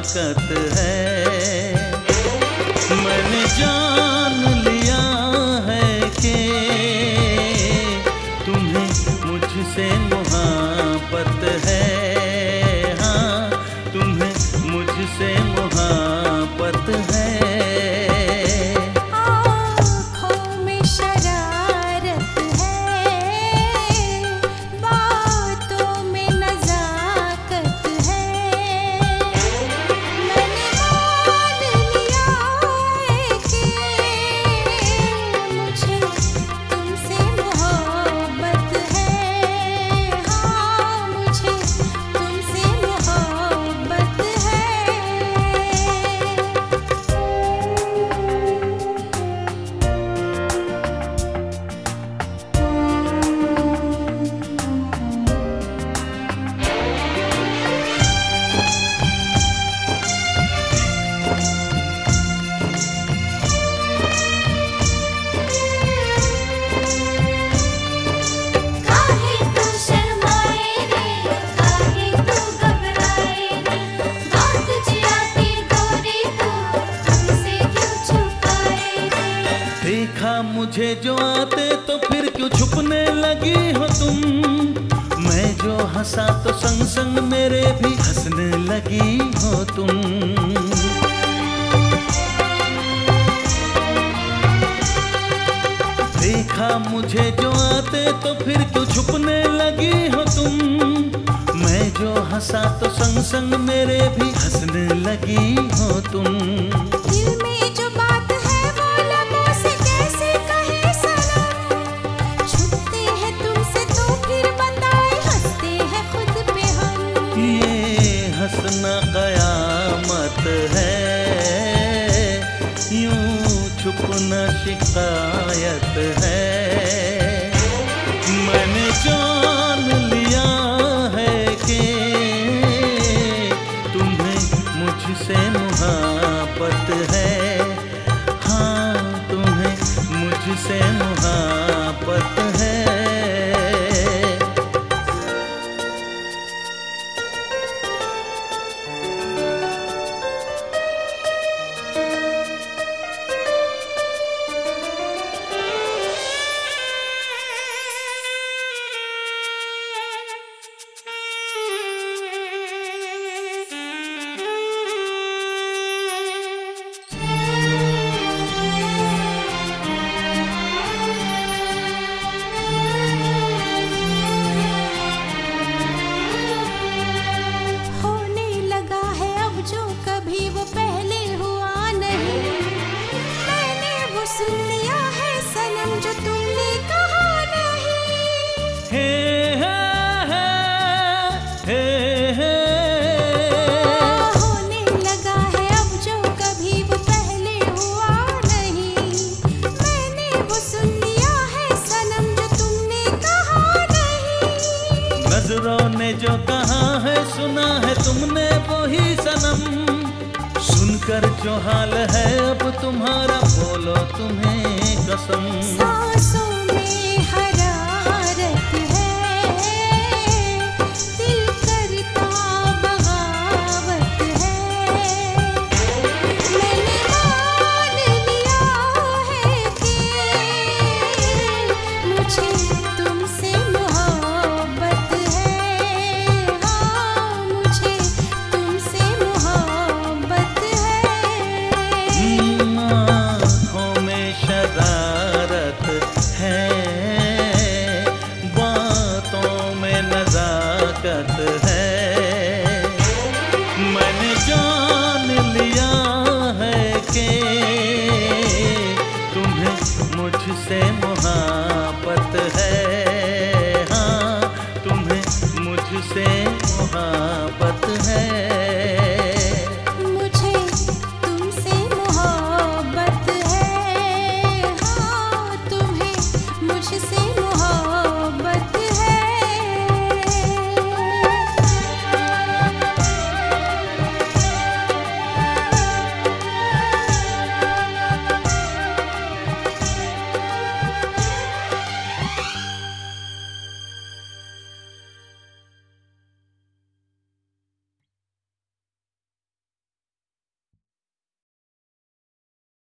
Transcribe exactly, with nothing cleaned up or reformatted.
ताकत है। मैंने जान लिया है कि तुम्हें मुझसे मोहब्बत है। हाँ, तुम्हें मुझसे मोहब्बत है। देखा मुझे जो आते तो फिर क्यों छुपने लगी हो तुम। मैं जो हंसा तो संग संग मेरे भी हंसने लगी हो तुम। देखा मुझे जो आते तो फिर क्यों छुपने लगी हो तुम। मैं जो हंसा तो संग संग मेरे भी हंसने लगी हो तुम। दिल में जो बात है वो लबों से कैसे कहे सनम। छुपते हैं तुमसे तो फिर बताए हंसते हैं खुद पे हम। ये हंसना कयामत है, यूं छुपना शिकायत है। मैंने जान लिया है कि तुम्हें मुझसे मोहब्बत है। हाँ, तुम्हें मुझसे मोहब्बत है। सुन लिया है सनम जो तुमने कहा नहीं। हे हे हे हे होने लगा है अब जो कभी वो पहले हुआ नहीं। मैंने वो सुन लिया है सनम जो तुमने कहा नहीं। नजरों ने जो कहा है सुना है तुमने वही सनम। सुनकर जो हाल है अब तुम्हारा बोलो तुम्हें कसम। सांसों में हरारत है, दिल करता बगावत है। मैंने मान लिया है कि मुझे तुमसे मोहब्बत है। हाँ, मुझे तुमसे मोहब्बत है। आँखों में शरारत है, बातों में नजाकत है। मैंने जान लिया है कि तुम्हें मुझसे